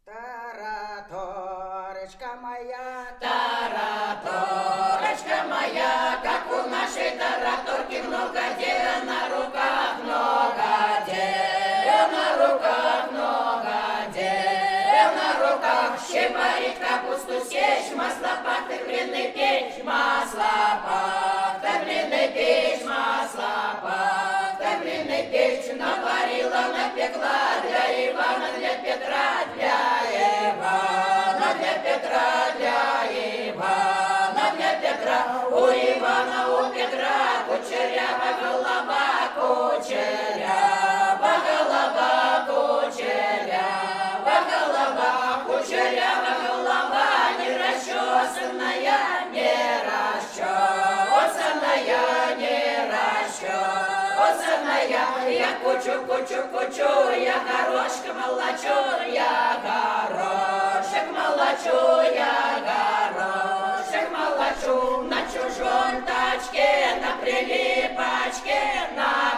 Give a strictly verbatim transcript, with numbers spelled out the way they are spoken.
Тараторочка моя, Тараторочка моя, как у нашей тараторки много дел на руках, много дел на руках, много дел на руках. Щепарить капусту сечь, масло пахты печь, масло пахты печь, масло пахты печь. Наварила, напекла для Ивана, для Петра, для Ивана, для Петра, для Ивана, для Петра. У Ивана, у Петра кучерява голова, кучерява голова, кучерява голова, кучерява голова, не расчесанная, не расчесанная, не расчесанная. Я кучу, кучу, кучу, я горошек молочу, я горошек молочу, я горошек молочу. На чужом тачке, на прилипачке, на